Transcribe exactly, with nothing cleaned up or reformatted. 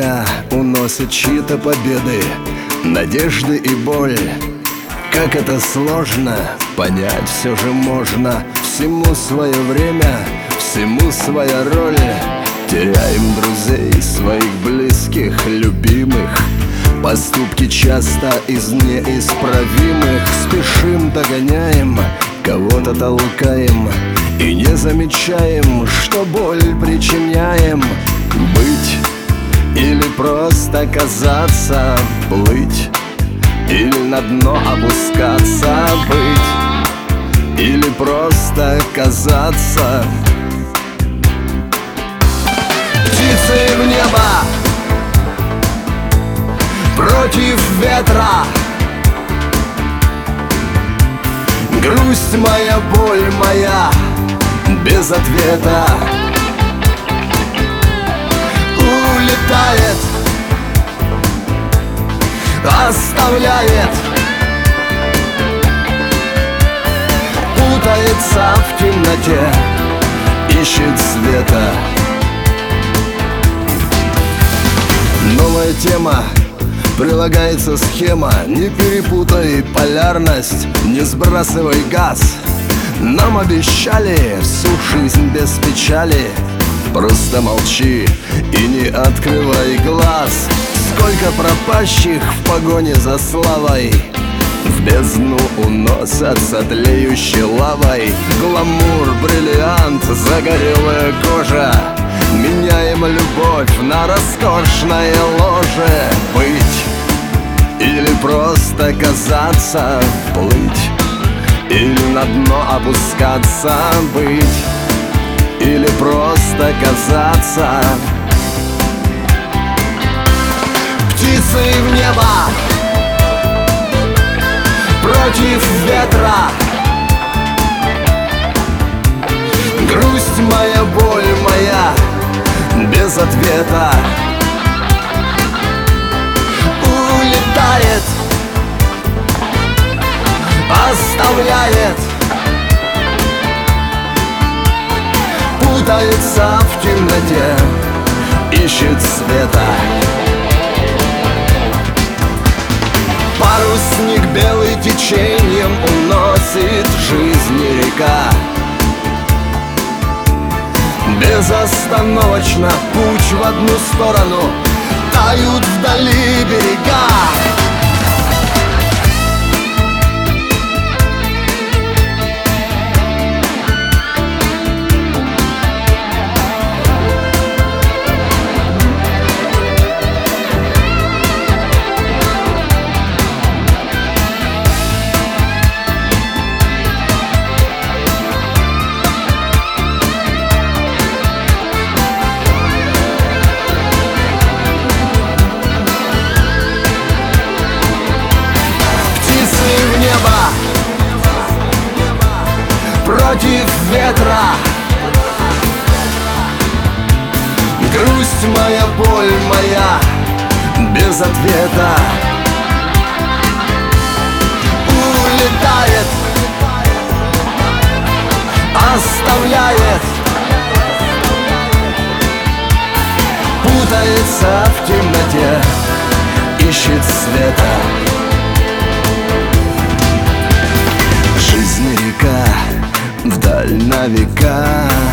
река уносит чьи-то победы, надежды и боль. Как это сложно, понять все же можно. Всему свое время, всему своя роль. Теряем друзей, своих близких, любимых. Поступки часто из неисправимых. Спешим, догоняем, кого-то толкаем и не замечаем, что боль причиняем. Быть или просто казаться, плыть или на дно опускаться. Быть или просто казаться. Птицы в небо против ветра. Грусть моя, боль моя без ответа. Улетает, оставляет, путается в темноте, ищет света. Новая тема, прилагается схема. Не перепутай полярность, не сбрасывай газ. Нам обещали всю жизнь без печали. Просто молчи и не открывай глаз. Сколько пропащих в погоне за славой, в бездну уносятся тлеющей лавой. Гламур, бриллиант, загорелая кожа. Меняем любовь на роскошное ложе. Быть или просто казаться, плыть или на дно опускаться. Быть или просто казаться. Птицы в небо против ветра. Грусть моя, боль моя без ответа. Улетает, оставляет, путается в темноте, ищет света. Парусник белый течением уносит жизни река. Безостановочно путь в одну сторону, тают вдали берега. Против ветра. Грусть моя, боль моя без ответа. Улетает, оставляет, путается в темноте, ищет света. Жизнь река вдаль на века.